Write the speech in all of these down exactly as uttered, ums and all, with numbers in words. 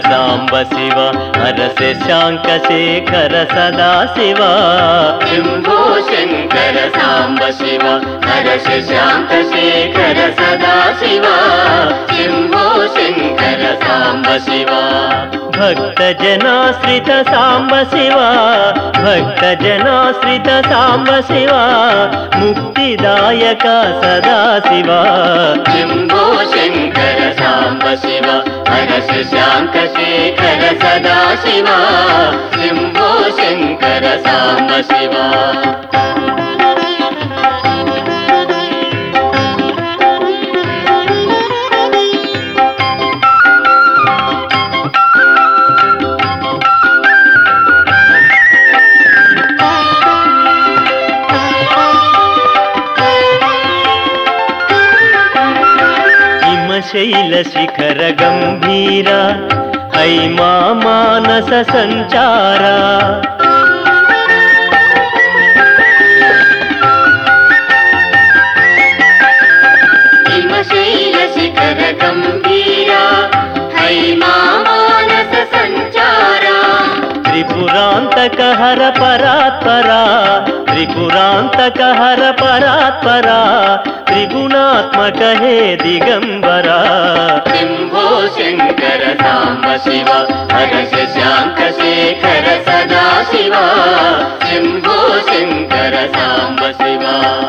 సాంబ శివ హర శశాంక శేఖర సదా శివ శంభో శంకర సాంబ శివ హర శశాంక శేఖర సదా శివ శంభో శంకర సాంబ శివ భక్త జనాశ్రిత సాంబ శివ భక్త జనాశ్రిత సాంబ శివ ముక్తిదాయక సదా శివ శంభో శంకర సాంబ శివ హర శశాంక శేఖర సదా శివ శంభో శంకర సాంబ శివ శైల శిఖర గంభీర హైమా మానస సంచార హిమశైల శిఖర గంభీర హైమా మానస సంచార త్రిపురాంతక హర పరాత్పరా త్రిపురాంతక హర పరాత్పరా త్రిగుణాత్మక హే దిగంబరా శంభో శంకర సాంబ శివ హర శశాంక శేఖర సదా శివ శంభో శంకర సాంబ శివ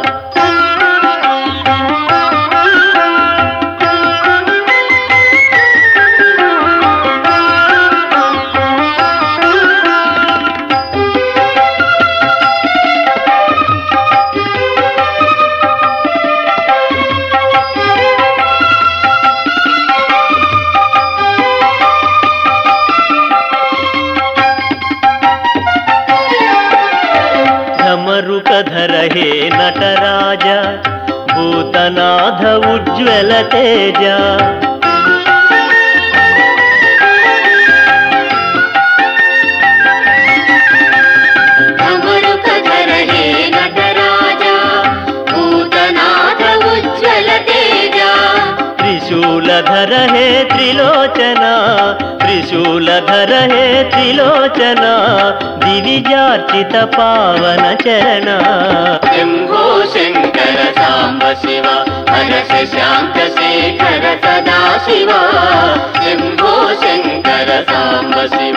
ధర హే నటరాజ భూతనాథ ఉజ్వల తేజ ధర హే నటరాజ భూతనాథ ఉజ్వల తేజ త్రిశూలధర హే త్రిలోచన త్రిశూలధర హే త్రిలోచన దివిజార్చిత పావన చరణ శంభో శంకర సాంబ శివ హర శశాంక శేఖర సదా శివ శంభో శంకర సాంబ శివ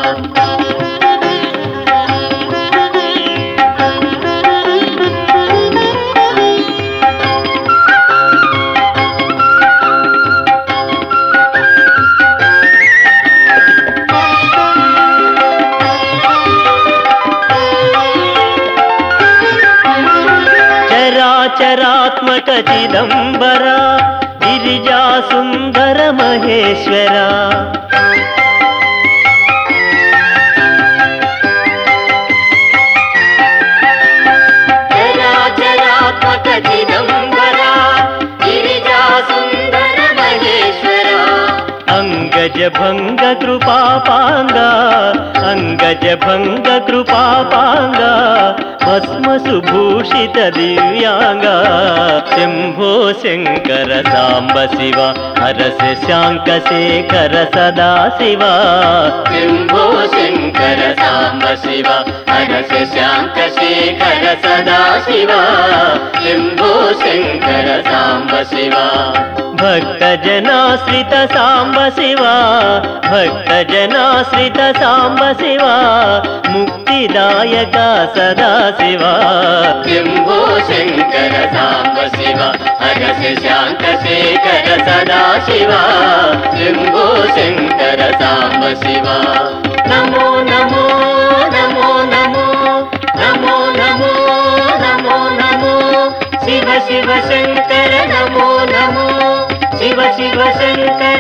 చరాత్మక చిదంబర గిరిజా సుందర మహేశ్వర చరాచరాత్మక చిదంబర గిరిజా సుందర మహేశ్వర అంగజ భంగ కృపాపాంగ అంగజ భంగ కృపాపాంగ భస్మ సుభూషిత దివ్యాంగ శంభో శంకర సాంబ శివ హర శశాంక శేఖర సదా శివ శంభో శంకర సాంబ శివ హర శశాంక శేఖర సదా శివ శంభో శంకర సాంబ శివ భక్త జనాశ్రిత సాంబ శివ భక్త జనాశ్రిత సాంబ శివ ముక్తిదాయక సదా శివ శంభో శంకర సాంబ శివ హర శశాంక శేఖర సదా శివ శంభో శంకర సాంబ శివ నమో నమో నమో నమో నమో నమో నమో నమో శివ శివ శంకర నమో నమో శివ శివ శంకర